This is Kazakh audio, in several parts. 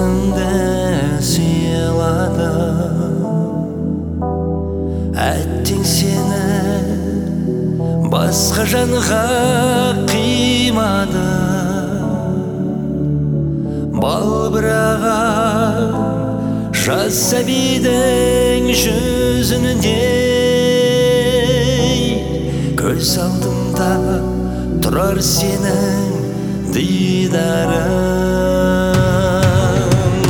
сенімді сыйладым, әттең сені басқа жанға қимадым. Балбыраған жас сәбидің жүзіндей көз алдымда тұрар сенің дидарың.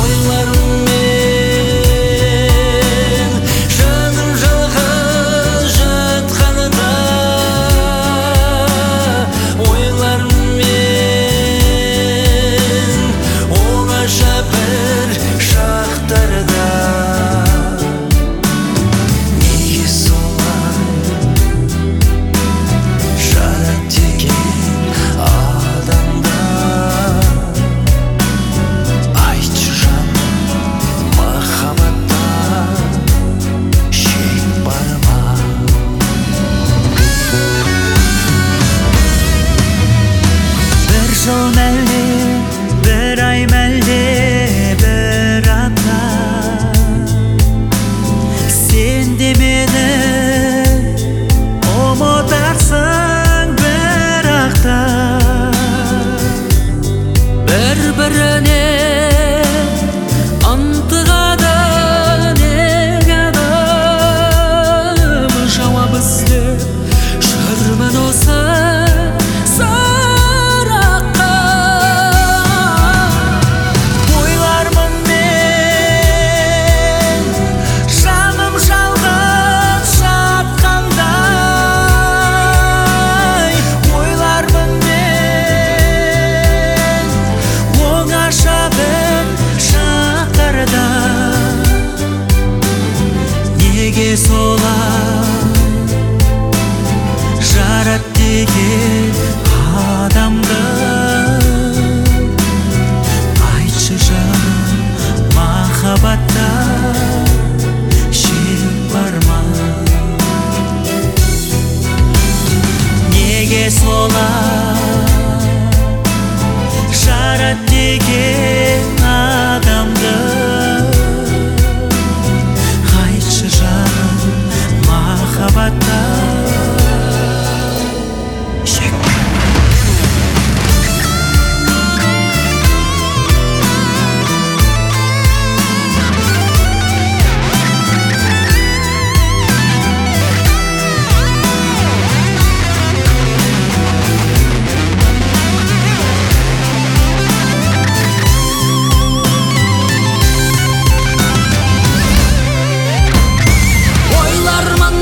Ойларыммен жаным жалғыз жатқанда, ойларыммен оңаша бір шақтарда, неге солай жаратты екен адамда? Айтшы жаным, махаббатта шек бар ма? Бір жыл мәлде, бір ай мәлде, бір апта, сен де мені ұмытарсың бірақта. Бір-біріне ынтығады неге адам, жауап іздеп жүрмін осы сұраққа. Ойлармын мен жаным жалғыз жатқандай, ойлармын мен оңаша бір шақтарда, неге солай жаратты екен адамды? Айтшы жаным, махаббатта шек бар ма? Неге солай жаратты екен адамды? Айтшы жаным, махаббатта шек бар ма? Ойлармын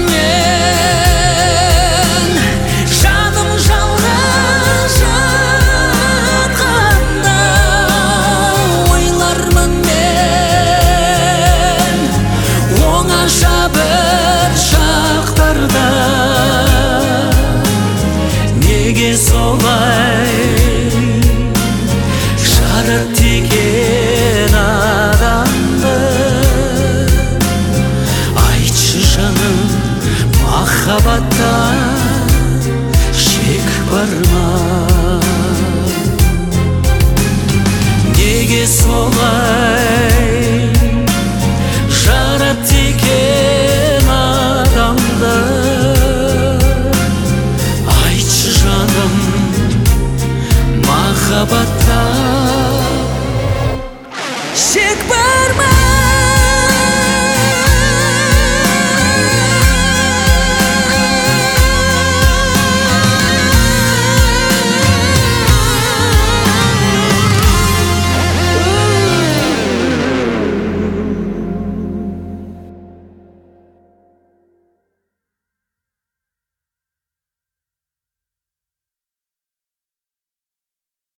мен жаным жалғыз жатқанда, ойлармын мен оңаша бір шақтарда, неге солай жаратты екен адамды? Айтшы жаным, махаббатта шек бар ма? Неге солай